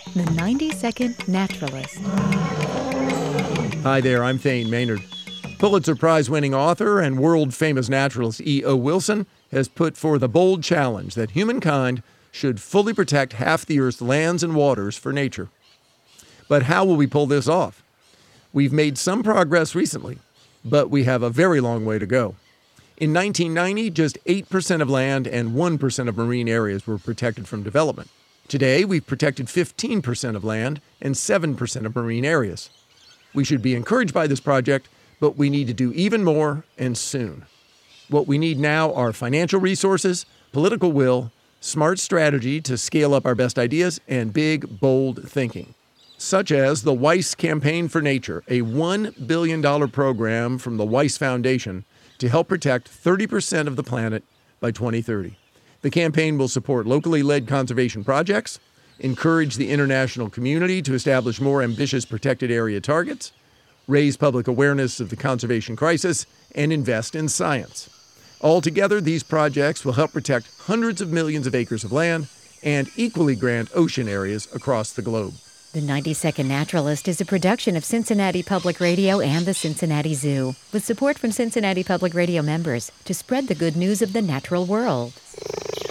The 90-Second Naturalist. Hi there, I'm Thane Maynard. Pulitzer Prize-winning author and world-famous naturalist E.O. Wilson has put forth a bold challenge that humankind should fully protect half the Earth's lands and waters for nature. But how will we pull this off? We've made some progress recently, but we have a very long way to go. In 1990, just 8% of land and 1% of marine areas were protected from development. Today, we've protected 15% of land and 7% of marine areas. We should be encouraged by this project, but we need to do even more, and soon. What we need now are financial resources, political will, smart strategy to scale up our best ideas, and big, bold thinking. Such as the Weiss Campaign for Nature, a $1 billion program from the Weiss Foundation to help protect 30% of the planet by 2030. The campaign will support locally led conservation projects, encourage the international community to establish more ambitious protected area targets, raise public awareness of the conservation crisis, and invest in science. Altogether, these projects will help protect hundreds of millions of acres of land and equally grand ocean areas across the globe. The 90-Second Naturalist is a production of Cincinnati Public Radio and the Cincinnati Zoo, with support from Cincinnati Public Radio members to spread the good news of the natural world.